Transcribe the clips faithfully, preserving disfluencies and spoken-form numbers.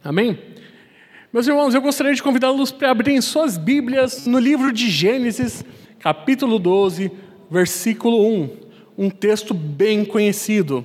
Amém? Meus irmãos, eu gostaria de convidá-los para abrirem suas Bíblias no livro de Gênesis, capítulo doze, versículo um. Um texto bem conhecido.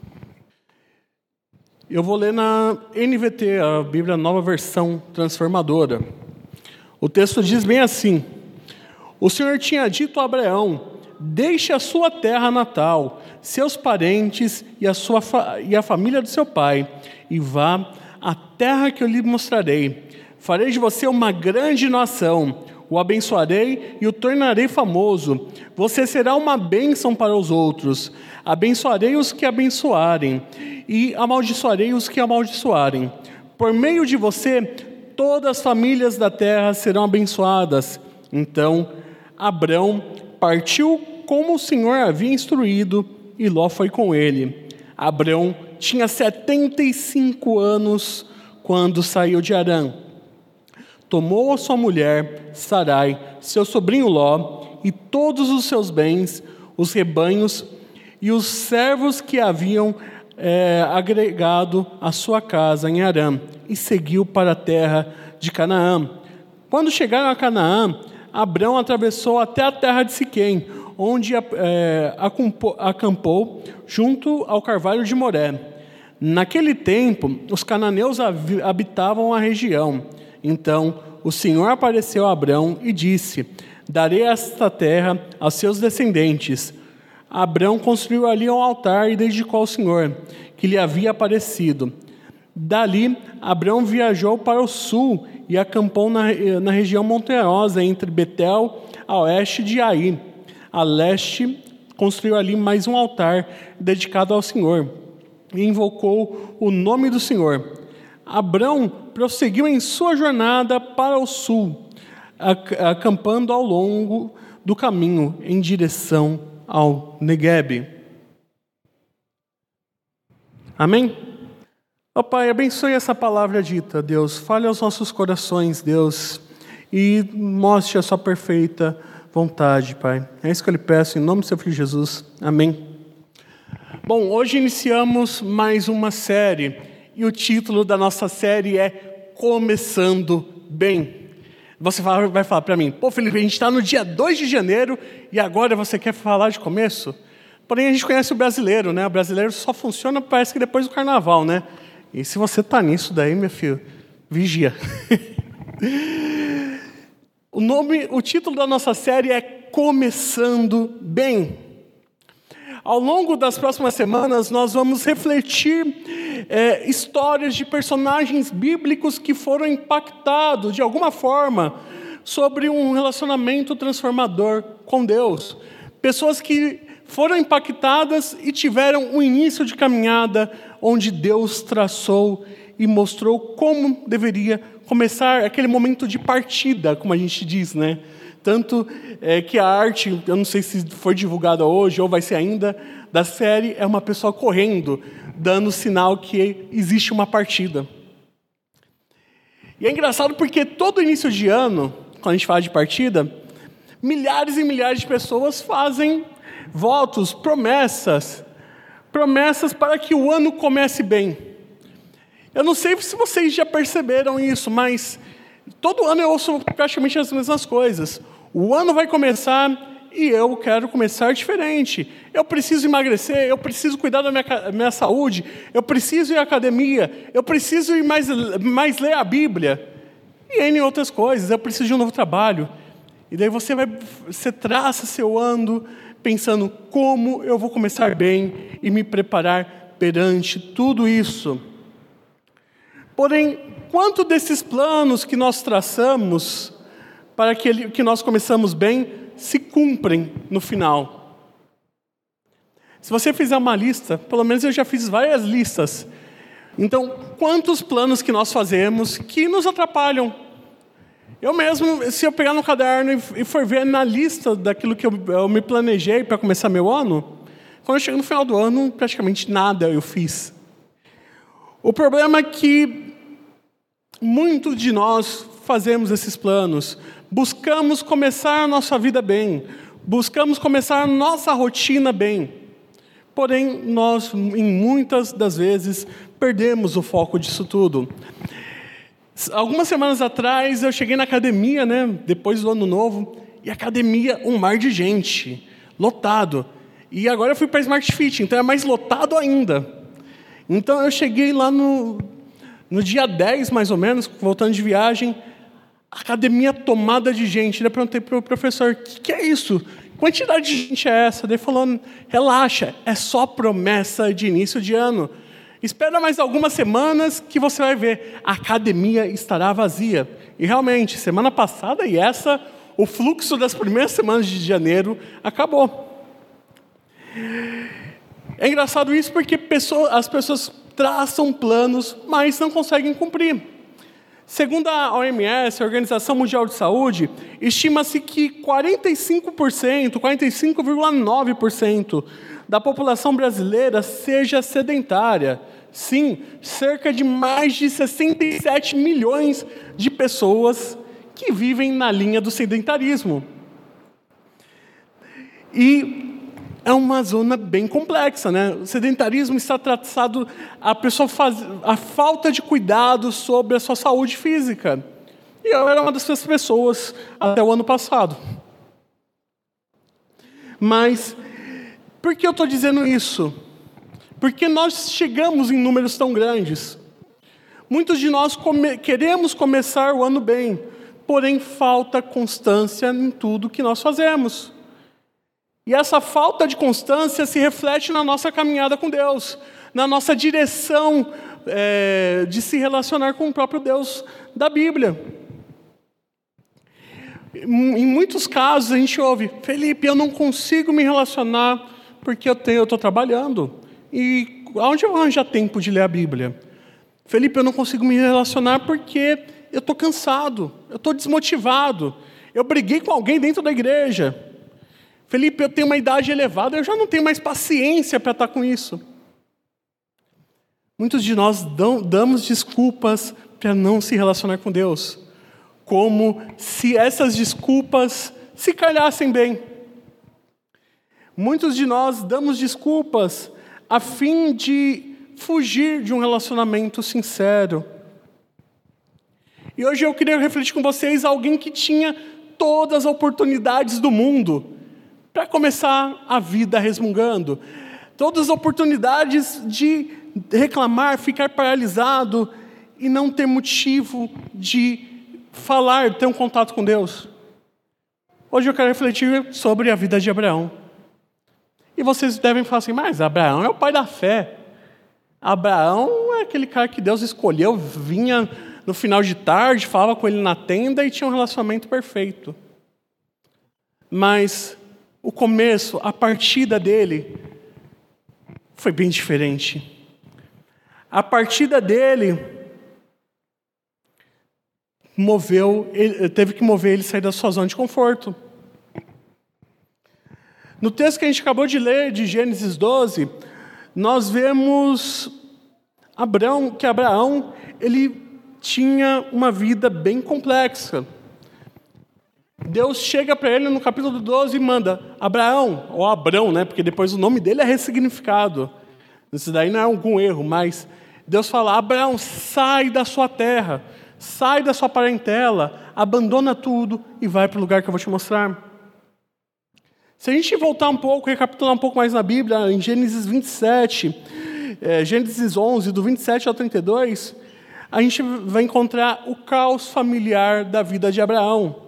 Eu vou ler na N V T, a Bíblia Nova Versão Transformadora. O texto diz bem assim: O Senhor tinha dito a Abraão: deixe a sua terra natal, seus parentes e a, sua fa- e a família do seu pai, e vá à terra que eu lhe mostrarei. Farei de você uma grande nação, o abençoarei e o tornarei famoso. Você será uma bênção para os outros. Abençoarei os que abençoarem, e amaldiçoarei os que amaldiçoarem. Por meio de você, todas as famílias da terra serão abençoadas. Então, Abrão partiu como o Senhor havia instruído, e Ló foi com ele. Abrão tinha setenta e cinco anos quando saiu de Harã. Tomou a sua mulher, Sarai, seu sobrinho Ló, e todos os seus bens, os rebanhos e os servos que haviam é, agregado à sua casa em Harã, e seguiu para a terra de Canaã. Quando chegaram a Canaã, Abrão atravessou até a terra de Siquém, onde é, acampou junto ao carvalho de Moré. Naquele tempo, os cananeus habitavam a região. Então, o Senhor apareceu a Abrão e disse: darei esta terra aos seus descendentes. Abrão construiu ali um altar e dedicou ao Senhor, que lhe havia aparecido. Dali, Abrão viajou para o sul e acampou na, na região montanhosa entre Betel, a oeste de Ai. A leste, construiu ali mais um altar dedicado ao Senhor e invocou o nome do Senhor. Abrão prosseguiu em sua jornada para o sul, acampando ao longo do caminho em direção ao Neguebe. Amém? Ó Pai, abençoe essa palavra dita, Deus. Fale aos nossos corações, Deus, e mostre a sua perfeita vontade, Pai. É isso que eu lhe peço, em nome do seu Filho Jesus. Amém. Bom, hoje iniciamos mais uma série, e o título da nossa série é Começando Bem. Você vai falar para mim: pô, Felipe, a gente está no dia dois de janeiro e agora você quer falar de começo? Porém, a gente conhece o brasileiro, né? O brasileiro só funciona, parece que depois do carnaval, né? E se você está nisso daí, meu filho, vigia. O nome, o título da nossa série é Começando Bem. Ao longo das próximas semanas, nós vamos refletir é, histórias de personagens bíblicos que foram impactados, de alguma forma, sobre um relacionamento transformador com Deus. Pessoas que foram impactadas e tiveram um início de caminhada onde Deus traçou e mostrou como deveria começar aquele momento de partida, como a gente diz, né? Tanto é, que a arte, eu não sei se foi divulgada hoje ou vai ser ainda, da série é uma pessoa correndo, dando sinal que existe uma partida. E é engraçado porque todo início de ano, quando a gente fala de partida, milhares e milhares de pessoas fazem votos, promessas, promessas para que o ano comece bem. Eu não sei se vocês já perceberam isso, mas todo ano eu ouço praticamente as mesmas coisas. O ano vai começar e eu quero começar diferente. Eu preciso emagrecer, eu preciso cuidar da minha, minha saúde, eu preciso ir à academia, eu preciso ir mais, mais ler a Bíblia. E N outras coisas, eu preciso de um novo trabalho. E daí você, vai, você traça seu ano pensando como eu vou começar bem e me preparar perante tudo isso. Porém, quanto desses planos que nós traçamos para que, ele, que nós começamos bem, se cumprem no final? Se você fizer uma lista, pelo menos eu já fiz várias listas. Então, quantos planos que nós fazemos que nos atrapalham? Eu mesmo, se eu pegar no caderno e for ver na lista daquilo que eu, eu me planejei para começar meu ano, quando eu chego no final do ano, praticamente nada eu fiz. O problema é que muitos de nós fazemos esses planos, buscamos começar a nossa vida bem, buscamos começar a nossa rotina bem, porém nós, em muitas das vezes, perdemos o foco disso tudo. Algumas semanas atrás eu cheguei na academia, né, depois do ano novo, e academia, um mar de gente, lotado. E agora eu fui para Smart Fit, então é mais lotado ainda. Então eu cheguei lá no, no dia dez, mais ou menos, voltando de viagem, academia tomada de gente. Eu perguntei para o professor, o que, que é isso? Quantidade de gente é essa? Ele falou, relaxa, é só promessa de início de ano. Espera mais algumas semanas que você vai ver, a academia estará vazia. E realmente, semana passada e essa, o fluxo das primeiras semanas de janeiro acabou. É engraçado isso porque pessoas, as pessoas traçam planos, mas não conseguem cumprir. Segundo a O M S, a Organização Mundial de Saúde, estima-se que quarenta e cinco por cento, quarenta e cinco vírgula nove por cento da população brasileira seja sedentária. Sim, cerca de mais de sessenta e sete milhões de pessoas que vivem na linha do sedentarismo. E é uma zona bem complexa, né? O sedentarismo está tratado a pessoa faz, a falta de cuidado sobre a sua saúde física. E eu era uma dessas pessoas até o ano passado. Mas por que eu estou dizendo isso? Porque nós chegamos em números tão grandes. Muitos de nós come- queremos começar o ano bem, porém falta constância em tudo que nós fazemos. E essa falta de constância se reflete na nossa caminhada com Deus, na nossa direção é, de se relacionar com o próprio Deus da Bíblia. Em muitos casos a gente ouve, Felipe, eu não consigo me relacionar porque eu tenho, eu estou trabalhando. E aonde eu arranjo tempo de ler a Bíblia? Felipe, eu não consigo me relacionar porque eu estou cansado, eu estou desmotivado, eu briguei com alguém dentro da igreja. Felipe, eu tenho uma idade elevada, eu já não tenho mais paciência para estar com isso. Muitos de nós dão, damos desculpas para não se relacionar com Deus, como se essas desculpas se calhassem bem. Muitos de nós damos desculpas a fim de fugir de um relacionamento sincero. E hoje eu queria refletir com vocês alguém que tinha todas as oportunidades do mundo para começar a vida resmungando. Todas as oportunidades de reclamar, ficar paralisado e não ter motivo de falar, ter um contato com Deus. Hoje eu quero refletir sobre a vida de Abraão. E vocês devem falar assim, mas Abraão é o pai da fé. Abraão é aquele cara que Deus escolheu, vinha no final de tarde, falava com ele na tenda e tinha um relacionamento perfeito. Mas o começo, a partida dele, foi bem diferente. A partida dele moveu, ele, teve que mover ele sair da sua zona de conforto. No texto que a gente acabou de ler, de Gênesis doze, nós vemos Abraão, que Abraão ele tinha uma vida bem complexa. Deus chega para ele no capítulo doze e manda, Abraão, ou Abrão, né? Porque depois o nome dele é ressignificado. Isso daí não é algum erro, mas Deus fala, Abraão, sai da sua terra, sai da sua parentela, abandona tudo e vai para o lugar que eu vou te mostrar. Se a gente voltar um pouco, recapitular um pouco mais na Bíblia, em Gênesis vinte e sete, é, Gênesis onze, do vinte e sete ao trinta e dois, a gente vai encontrar o caos familiar da vida de Abraão.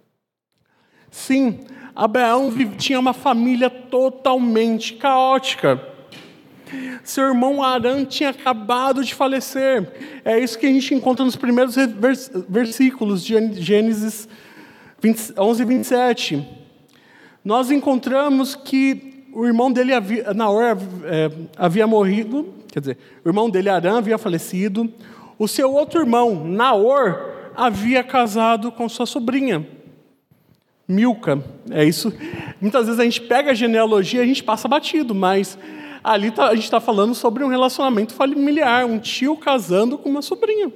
Sim, Abraão tinha uma família totalmente caótica. Seu irmão Arã tinha acabado de falecer. É isso que a gente encontra nos primeiros versículos de Gênesis onze, vinte e sete. Nós encontramos que o irmão dele, havia, Naor, é, havia morrido, quer dizer, o irmão dele, Arã, havia falecido. O seu outro irmão, Naor, havia casado com sua sobrinha, Milca. É isso. Muitas vezes a gente pega a genealogia e a gente passa batido, mas ali tá, a gente está falando sobre um relacionamento familiar, um tio casando com uma sobrinha.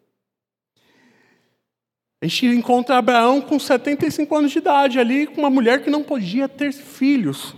A gente encontra Abraão com setenta e cinco anos de idade, ali com uma mulher que não podia ter filhos.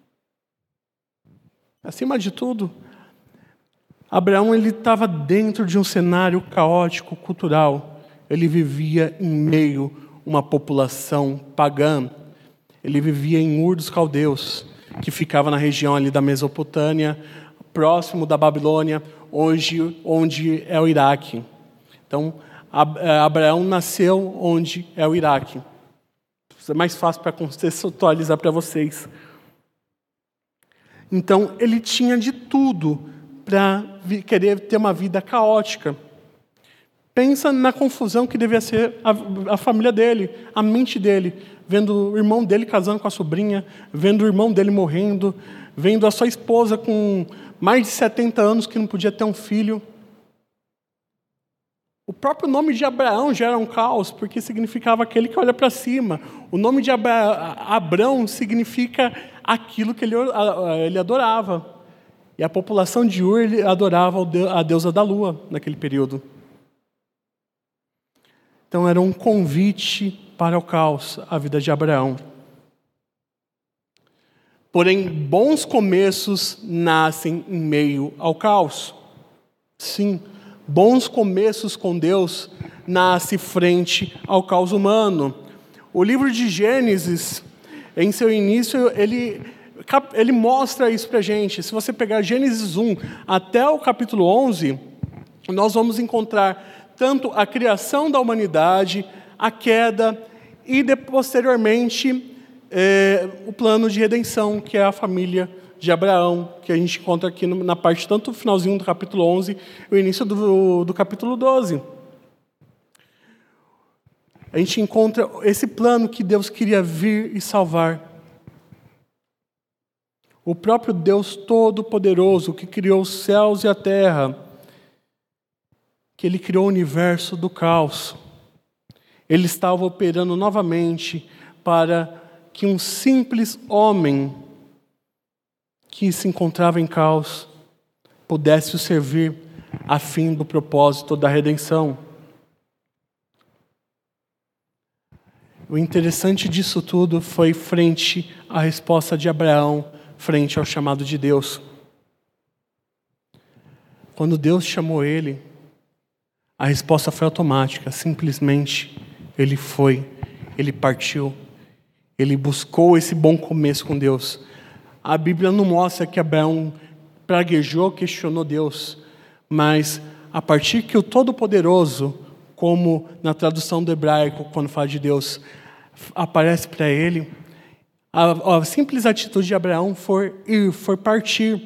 Acima de tudo, Abraão ele estava dentro de um cenário caótico, cultural. ele vivia em meio a uma população pagã. Ele vivia em Ur dos Caldeus, que ficava na região ali da Mesopotâmia, próximo da Babilônia, hoje, onde é o Iraque. Então, Abraão nasceu onde é o Iraque. É mais fácil para contextualizar para vocês. Então, ele tinha de tudo para querer ter uma vida caótica. Pensa na confusão que devia ser a, a família dele, a mente dele, vendo o irmão dele casando com a sobrinha, vendo o irmão dele morrendo, vendo a sua esposa com mais de setenta anos que não podia ter um filho. O próprio nome de Abraão já era um caos, porque significava aquele que olha para cima. O nome de Abra... Abrão significa aquilo que ele, ele adorava. E a população de Ur ele adorava a deusa da lua naquele período. Então era um convite para o caos, a vida de Abraão. Porém, bons começos nascem em meio ao caos. Sim, bons começos com Deus nascem frente ao caos humano. O livro de Gênesis, em seu início, ele, ele mostra isso para a gente. Se você pegar Gênesis um até o capítulo onze, nós vamos encontrar tanto a criação da humanidade, a queda e, posteriormente, é, o plano de redenção, que é a família de Abraão, que a gente encontra aqui na parte, tanto do finalzinho do capítulo onze e o início do, do capítulo doze. A gente encontra esse plano que Deus queria vir e salvar. O próprio Deus Todo-Poderoso, que criou os céus e a terra, que Ele criou o universo do caos. Ele estava operando novamente para que um simples homem que se encontrava em caos pudesse o servir a fim do propósito da redenção. O interessante disso tudo foi frente à resposta de Abraão, frente ao chamado de Deus. Quando Deus chamou ele, a resposta foi automática, simplesmente ele foi, ele partiu, ele buscou esse bom começo com Deus. A Bíblia não mostra que Abraão praguejou, questionou Deus, mas a partir que o Todo-Poderoso, como na tradução do hebraico, quando fala de Deus, aparece para ele, a, a simples atitude de Abraão foi ir, foi partir.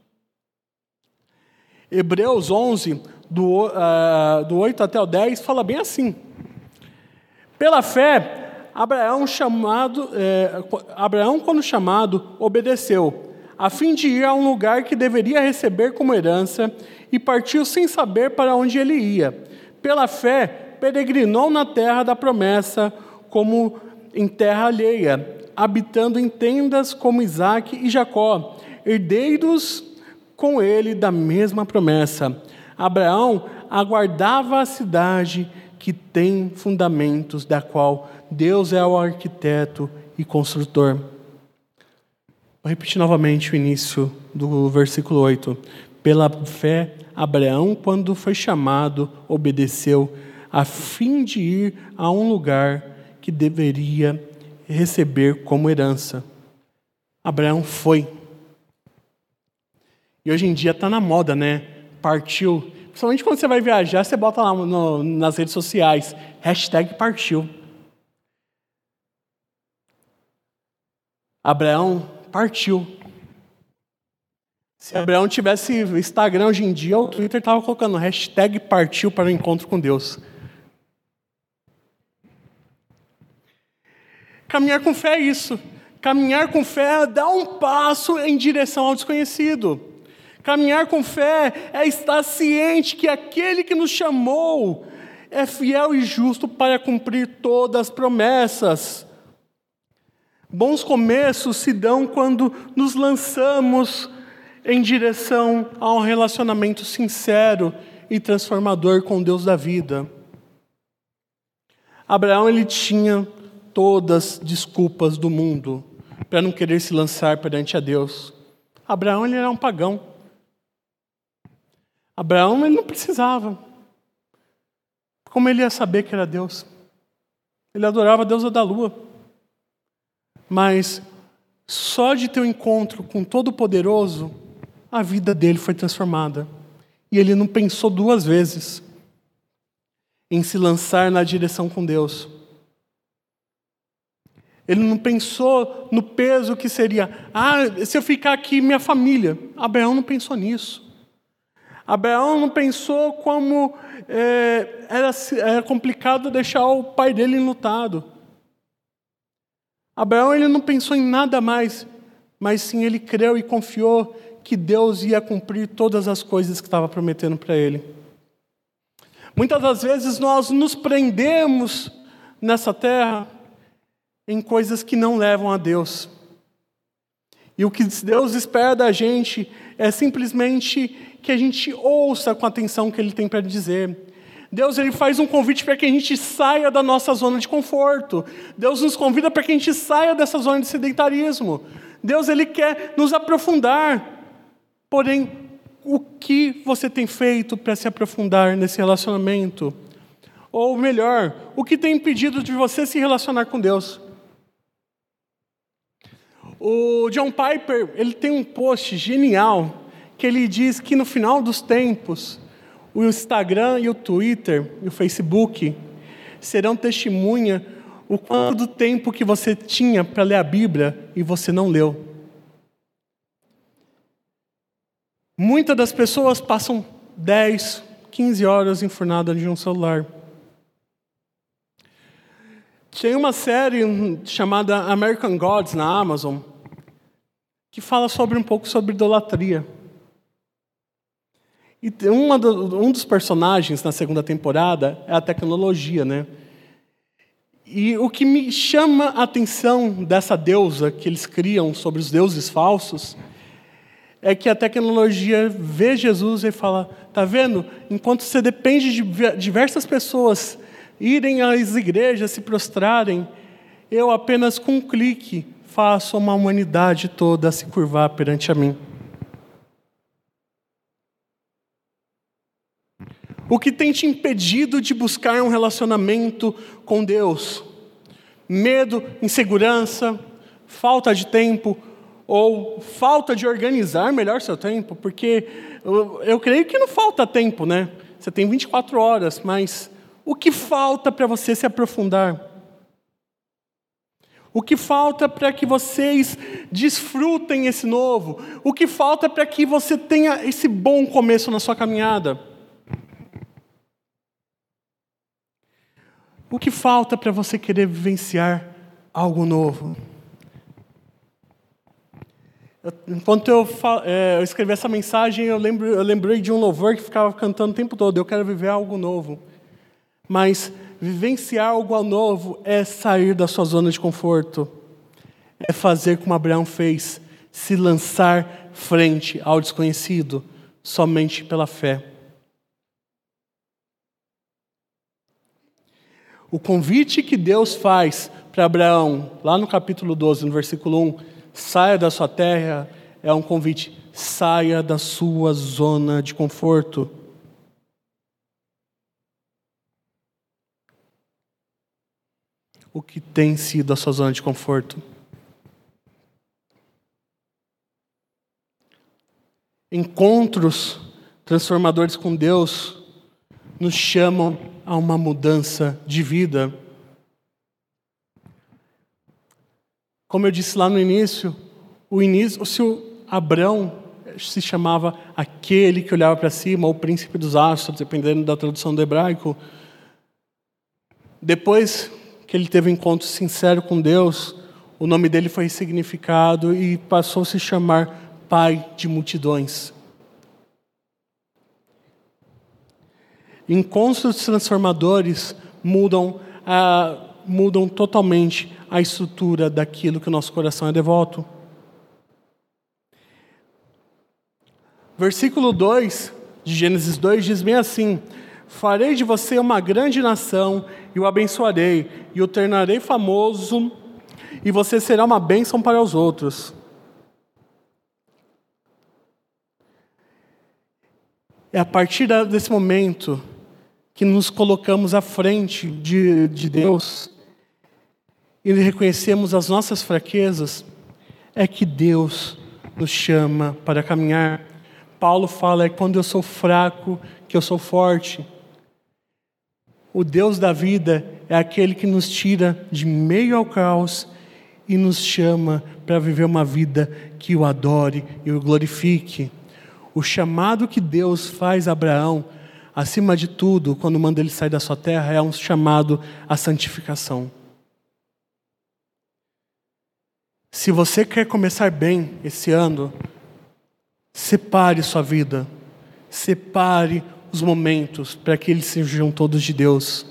Hebreus onze, do, uh, do oito até o dez, fala bem assim. Pela fé, Abraão, chamado, eh, Abraão, quando chamado, obedeceu, a fim de ir a um lugar que deveria receber como herança, e partiu sem saber para onde ele ia. Pela fé, peregrinou na terra da promessa, como em terra alheia, habitando em tendas como Isaque e Jacó, herdeiros com ele da mesma promessa. Abraão aguardava a cidade que tem fundamentos, da qual Deus é o arquiteto e construtor. Vou repetir novamente o início do versículo oito. Pela fé, Abraão, quando foi chamado, obedeceu, a fim de ir a um lugar que deveria receber como herança. Abraão foi. E hoje em dia está na moda, né? Partiu. Principalmente quando você vai viajar, você bota lá no, nas redes sociais, hashtag partiu. Abraão partiu. Se Abraão tivesse Instagram hoje em dia, o Twitter estava colocando hashtag partiu para o encontro com Deus. Caminhar com fé é isso. Caminhar com fé é dar um passo em direção ao desconhecido. Caminhar com fé é estar ciente que aquele que nos chamou é fiel e justo para cumprir todas as promessas. Bons começos se dão quando nos lançamos em direção a um relacionamento sincero e transformador com Deus da vida. Abraão, ele tinha todas as desculpas do mundo para não querer se lançar perante a Deus. Abraão, ele era um pagão. Abraão, ele não precisava. Como ele ia saber que era Deus? Ele adorava a deusa da lua. Mas só de ter um encontro com o Todo-Poderoso, a vida dele foi transformada. E ele não pensou duas vezes em se lançar na direção com Deus. Ele não pensou no peso que seria. Ah, se eu ficar aqui, minha família. Abraão não pensou nisso. Abraão não pensou como é, era, era complicado deixar o pai dele enlutado. Abraão ele não pensou em nada mais, mas sim ele creu e confiou que Deus ia cumprir todas as coisas que estava prometendo para ele. Muitas das vezes nós nos prendemos nessa terra em coisas que não levam a Deus. E o que Deus espera da gente é simplesmente que a gente ouça com atenção o que Ele tem para dizer. Deus ele faz um convite para que a gente saia da nossa zona de conforto. Deus nos convida para que a gente saia dessa zona de sedentarismo. Deus ele quer nos aprofundar. Porém, o que você tem feito para se aprofundar nesse relacionamento? Ou melhor, o que tem impedido de você se relacionar com Deus? O John Piper, ele tem um post genial, que ele diz que no final dos tempos, o Instagram e o Twitter e o Facebook serão testemunha o quanto do tempo que você tinha para ler a Bíblia e você não leu. Muitas das pessoas passam dez, quinze horas enfurnadas de um celular. Tem uma série chamada American Gods na Amazon, que fala sobre um pouco sobre idolatria. E uma do, um dos personagens na segunda temporada é a tecnologia, né? E o que me chama a atenção dessa deusa que eles criam sobre os deuses falsos é que a tecnologia vê Jesus e fala, tá vendo? Enquanto você depende de diversas pessoas irem às igrejas, se prostrarem, eu apenas com um clique faço uma humanidade toda se curvar perante a mim. O que tem te impedido de buscar um relacionamento com Deus? Medo, insegurança, falta de tempo ou falta de organizar melhor seu tempo? Porque eu, eu creio que não falta tempo, né? Você tem vinte e quatro horas, mas o que falta para você se aprofundar? O que falta para que vocês desfrutem esse novo? O que falta para que você tenha esse bom começo na sua caminhada? O que falta para você querer vivenciar algo novo? Eu, enquanto eu, é, eu escrevi essa mensagem, eu, lembro, eu lembrei de um louvor que ficava cantando o tempo todo. Eu quero viver algo novo. Mas vivenciar algo novo é sair da sua zona de conforto. É fazer como Abraão fez, se lançar frente ao desconhecido, somente pela fé. O convite que Deus faz para Abraão, lá no capítulo doze, no versículo um, saia da sua terra, é um convite, saia da sua zona de conforto. O que tem sido a sua zona de conforto? Encontros transformadores com Deus nos chamam a uma mudança de vida. Como eu disse lá no início, o início, se o Abrão se chamava aquele que olhava para cima, ou o príncipe dos astros, dependendo da tradução do hebraico. Depois que ele teve um encontro sincero com Deus, o nome dele foi ressignificado e passou a se chamar Pai de Multidões. Encontros transformadores mudam, a, mudam totalmente a estrutura daquilo que o nosso coração é devoto. Versículo dois de Gênesis dois diz bem assim: farei de você uma grande nação e o abençoarei e o tornarei famoso e você será uma bênção para os outros. É a partir desse momento que nos colocamos à frente de, de Deus e reconhecemos as nossas fraquezas, é que Deus nos chama para caminhar. Paulo fala, é quando eu sou fraco que eu sou forte. O Deus da vida é aquele que nos tira de meio ao caos e nos chama para viver uma vida que o adore e o glorifique. O chamado que Deus faz a Abraão, acima de tudo, quando manda ele sair da sua terra, é um chamado à santificação. Se você quer começar bem esse ano, separe sua vida, separe os momentos para que eles sejam todos de Deus.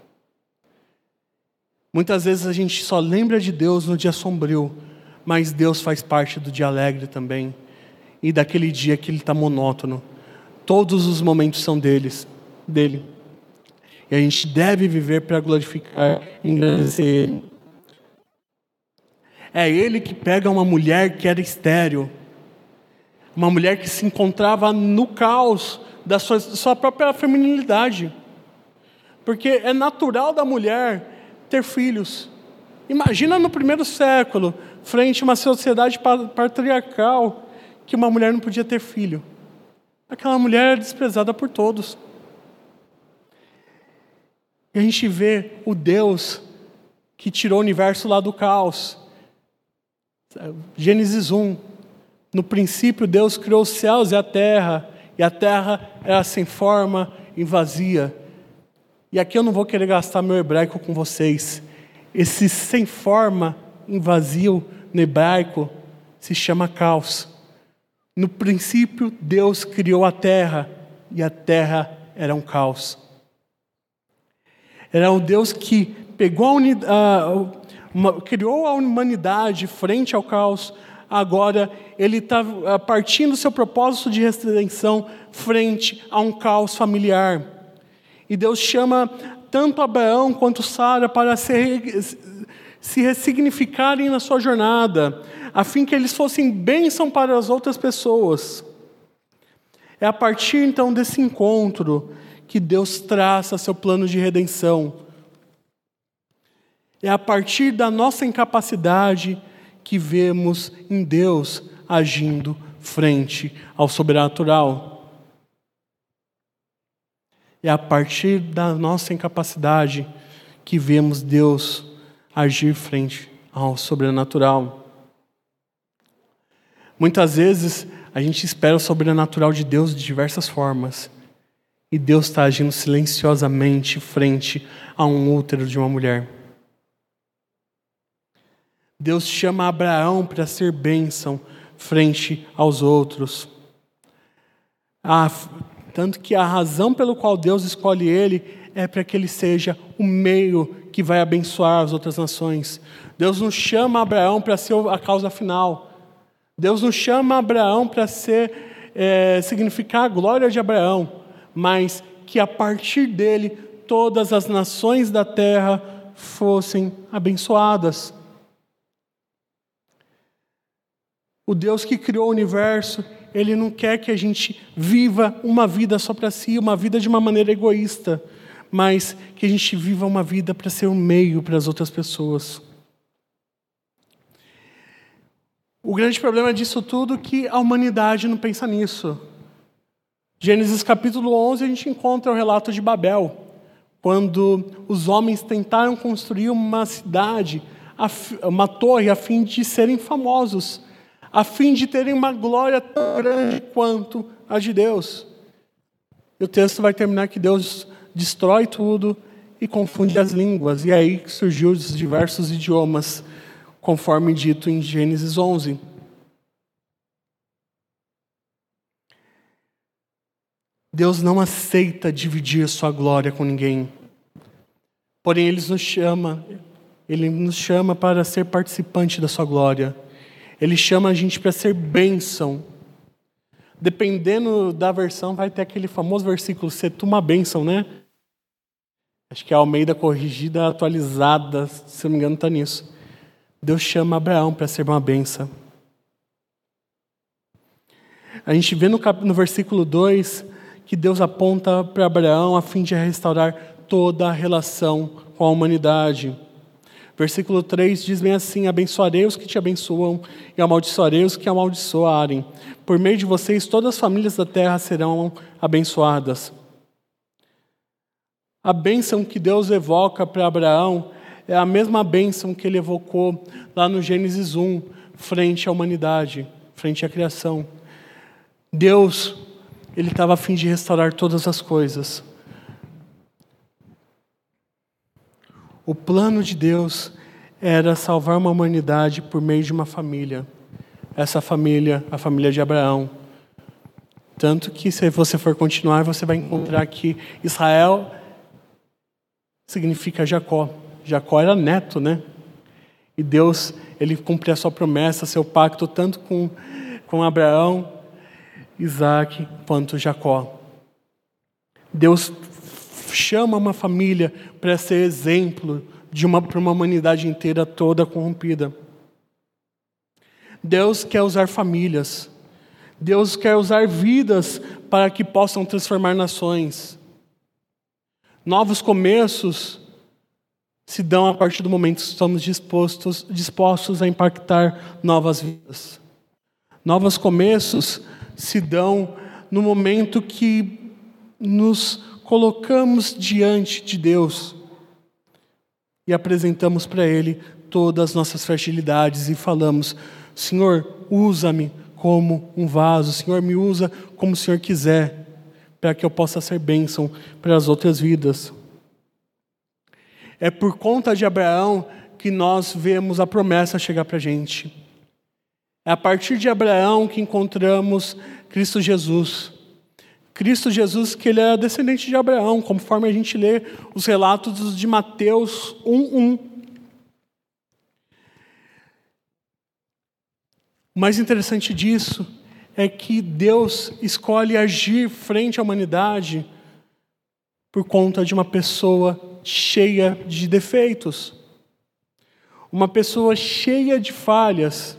Muitas vezes a gente só lembra de Deus no dia sombrio, mas Deus faz parte do dia alegre também, e daquele dia que ele está monótono. Todos os momentos são deles, dele. E a gente deve viver para glorificar e engrandecer Ele. É Ele que pega uma mulher que era estéril, uma mulher que se encontrava no caos da sua, sua própria feminilidade. Porque é natural da mulher ter filhos. Imagina no primeiro século, frente a uma sociedade patriarcal, que uma mulher não podia ter filho. Aquela mulher era desprezada por todos. E a gente vê o Deus que tirou o universo lá do caos. Gênesis um. No princípio Deus criou os céus e a terra, e a terra era sem forma e vazia. E aqui eu não vou querer gastar meu hebraico com vocês. Esse sem forma e vazio no hebraico se chama caos. No princípio Deus criou a terra, e a terra era um caos. Era o Deus que pegou a uni, a, uma, criou a humanidade frente ao caos. Agora Ele está partindo do seu propósito de redenção frente a um caos familiar. E Deus chama tanto Abraão quanto Sara para se, se ressignificarem na sua jornada, a fim que eles fossem bênção para as outras pessoas. É a partir então desse encontro que Deus traça seu plano de redenção. É a partir da nossa incapacidade que vemos em Deus agindo frente ao sobrenatural. É a partir da nossa incapacidade que vemos Deus agir frente ao sobrenatural. Muitas vezes a gente espera o sobrenatural de Deus de diversas formas. E Deus está agindo silenciosamente frente a um útero de uma mulher. Deus chama Abraão para ser bênção frente aos outros. Ah, tanto que a razão pelo qual Deus escolhe ele é para que ele seja o meio que vai abençoar as outras nações. Deus não chama Abraão para ser a causa final. Deus não chama Abraão para ser, é, significar a glória de Abraão, mas que a partir dele todas as nações da terra fossem abençoadas. O Deus que criou o universo, Ele não quer que a gente viva uma vida só para si, uma vida de uma maneira egoísta, mas que a gente viva uma vida para ser um meio para as outras pessoas. O grande problema disso tudo é que a humanidade não pensa nisso. Gênesis capítulo onze, a gente encontra o relato de Babel, quando os homens tentaram construir uma cidade, uma torre, a fim de serem famosos, a fim de terem uma glória tão grande quanto a de Deus. E o texto vai terminar que Deus destrói tudo e confunde as línguas. E aí surgiu os diversos idiomas, conforme dito em Gênesis onze. Deus não aceita dividir sua glória com ninguém. Porém, Ele nos chama, Ele nos chama para ser participante da sua glória. Ele chama a gente para ser bênção. Dependendo da versão, vai ter aquele famoso versículo, ser tu uma bênção, né? Acho que é a Almeida corrigida, atualizada, se não me engano está nisso. Deus chama Abraão para ser uma bênção. A gente vê no, cap... no versículo dois... que Deus aponta para Abraão a fim de restaurar toda a relação com a humanidade. Versículo três diz bem assim: abençoarei os que te abençoam e amaldiçoarei os que amaldiçoarem. Por meio de vocês, todas as famílias da terra serão abençoadas. A bênção que Deus evoca para Abraão é a mesma bênção que ele evocou lá no Gênesis um, frente à humanidade, frente à criação. Deus, ele estava a fim de restaurar todas as coisas. O plano de Deus era salvar uma humanidade por meio de uma família. Essa família, a família de Abraão. Tanto que, se você for continuar, você vai encontrar que Israel significa Jacó. Jacó era neto, né? E Deus, ele cumpre a sua promessa, seu pacto, tanto com, com Abraão, Isaac, quanto Jacó. Deus chama uma família para ser exemplo de uma, para uma humanidade inteira toda corrompida. Deus quer usar famílias. Deus quer usar vidas para que possam transformar nações. Novos começos se dão a partir do momento que estamos dispostos, dispostos a impactar novas vidas. Novos começos se dão no momento que nos colocamos diante de Deus e apresentamos para Ele todas as nossas fragilidades e falamos: Senhor, usa-me como um vaso, Senhor, me usa como o Senhor quiser, para que eu possa ser bênção para as outras vidas. É por conta de Abraão que nós vemos a promessa chegar para a gente. É a partir de Abraão que encontramos Cristo Jesus. Cristo Jesus, que ele é descendente de Abraão, conforme a gente lê os relatos de Mateus um, um. O mais interessante disso é que Deus escolhe agir frente à humanidade por conta de uma pessoa cheia de defeitos. Uma pessoa cheia de falhas,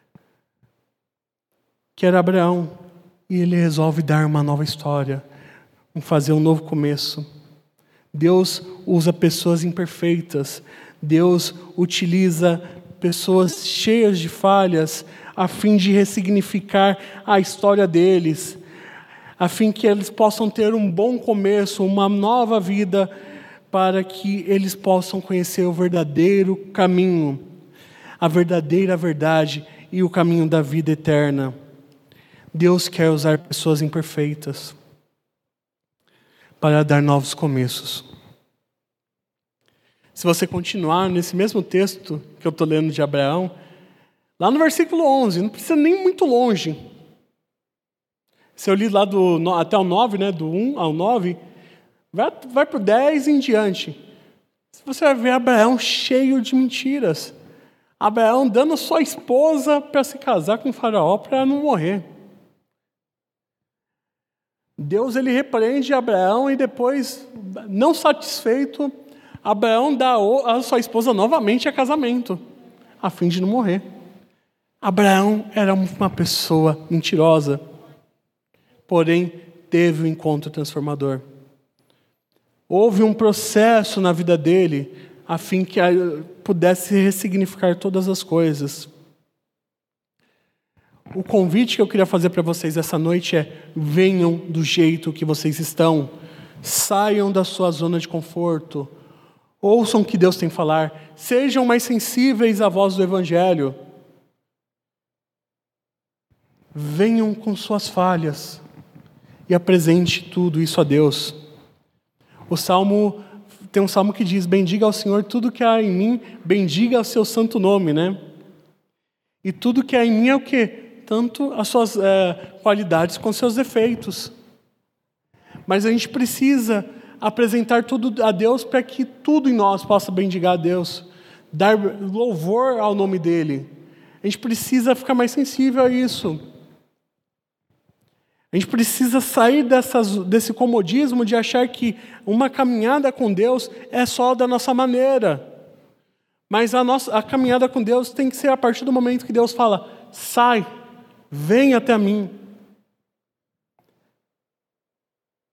que era Abraão. E ele resolve dar uma nova história, fazer um novo começo. Deus usa pessoas imperfeitas. Deus utiliza pessoas cheias de falhas a fim de ressignificar a história deles, a fim que eles possam ter um bom começo, uma nova vida, para que eles possam conhecer o verdadeiro caminho, a verdadeira verdade e o caminho da vida eterna. Deus quer usar pessoas imperfeitas para dar novos começos. Se você continuar nesse mesmo texto que eu estou lendo de Abraão, lá no versículo onze, não precisa nem muito longe. Se eu li lá do, até o nove, né, do um ao nove, vai, vai para o dez em diante. Você vai ver Abraão cheio de mentiras. Abraão dando sua esposa para se casar com o faraó para não morrer. Deus, ele repreende Abraão e depois, não satisfeito, Abraão dá a sua esposa novamente a casamento, a fim de não morrer. Abraão era uma pessoa mentirosa, porém teve um encontro transformador. Houve um processo na vida dele, a fim que pudesse ressignificar todas as coisas. O convite que eu queria fazer para vocês essa noite é: venham do jeito que vocês estão, saiam da sua zona de conforto, ouçam o que Deus tem a falar, sejam mais sensíveis à voz do Evangelho. Venham com suas falhas e apresente tudo isso a Deus. O Salmo, tem um salmo que diz: bendiga ao Senhor tudo que há em mim, bendiga o seu santo nome, né? E tudo que há em mim é o quê? Tanto as suas é, qualidades quanto os seus defeitos. Mas a gente precisa apresentar tudo a Deus para que tudo em nós possa bendigar a Deus, dar louvor ao nome dEle. A gente precisa ficar mais sensível a isso. A gente precisa sair dessas, desse comodismo de achar que uma caminhada com Deus é só da nossa maneira. Mas a, nossa, a caminhada com Deus tem que ser a partir do momento que Deus fala: sai, vem até mim.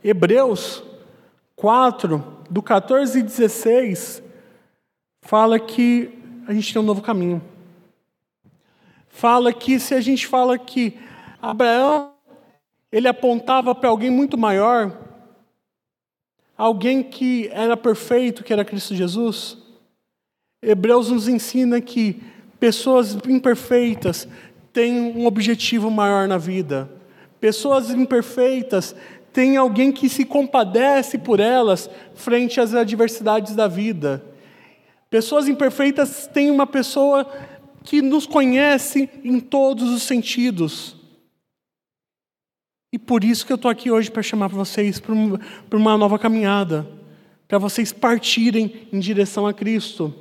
Hebreus quatro, do quatorze e dezesseis, fala que a gente tem um novo caminho. Fala que se a gente fala que Abraão, ele apontava para alguém muito maior, alguém que era perfeito, que era Cristo Jesus, Hebreus nos ensina que pessoas imperfeitas têm um objetivo maior na vida. Pessoas imperfeitas têm alguém que se compadece por elas frente às adversidades da vida. Pessoas imperfeitas têm uma pessoa que nos conhece em todos os sentidos. E por isso que eu estou aqui hoje para chamar vocês para uma, para uma nova caminhada, para vocês partirem em direção a Cristo.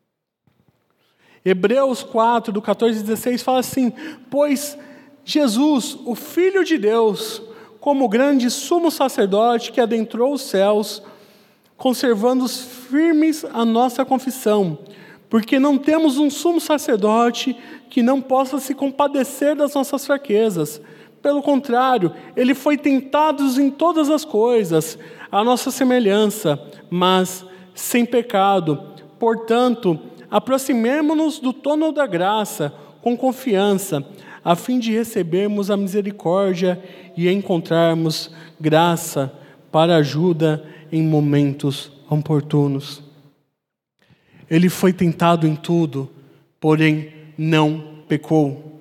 Hebreus quatro, do quatorze e dezesseis, fala assim: pois Jesus, o Filho de Deus, como grande sumo sacerdote que adentrou os céus, conservando firmes a nossa confissão, porque não temos um sumo sacerdote que não possa se compadecer das nossas fraquezas. Pelo contrário, ele foi tentado em todas as coisas, à nossa semelhança, mas sem pecado. Portanto, aproximemo-nos do trono da graça com confiança, a fim de recebermos a misericórdia e encontrarmos graça para ajuda em momentos oportunos. Ele foi tentado em tudo, porém não pecou.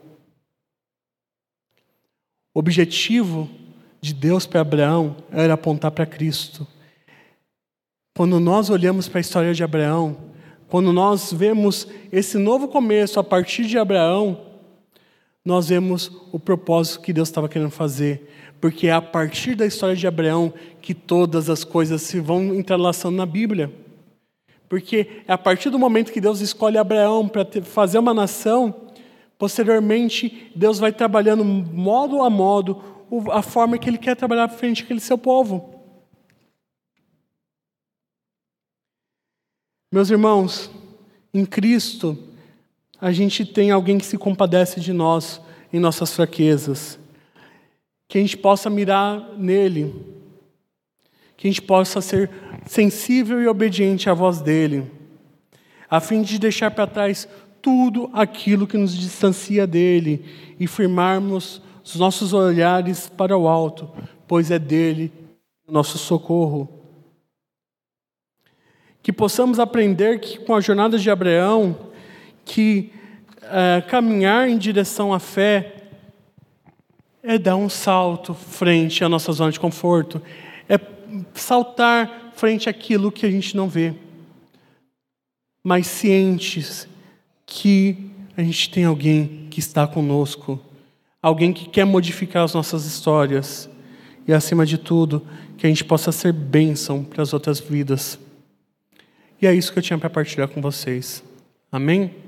O objetivo de Deus para Abraão era apontar para Cristo. Quando nós olhamos para a história de Abraão, quando nós vemos esse novo começo a partir de Abraão, nós vemos o propósito que Deus estava querendo fazer. Porque é a partir da história de Abraão que todas as coisas se vão entrelaçando na Bíblia. Porque é a partir do momento que Deus escolhe Abraão para fazer uma nação, posteriormente Deus vai trabalhando modo a modo a forma que Ele quer trabalhar frente àquele seu povo. Meus irmãos, em Cristo, a gente tem alguém que se compadece de nós em nossas fraquezas. Que a gente possa mirar nele. Que a gente possa ser sensível e obediente à voz dele. A fim de deixar para trás tudo aquilo que nos distancia dele e firmarmos os nossos olhares para o alto, pois é dele o nosso socorro. Que possamos aprender que com a jornada de Abraão, que é, caminhar em direção à fé é dar um salto frente à nossa zona de conforto, é saltar frente àquilo que a gente não vê, mas cientes que a gente tem alguém que está conosco, alguém que quer modificar as nossas histórias e, acima de tudo, que a gente possa ser bênção para as outras vidas. E é isso que eu tinha para partilhar com vocês. Amém?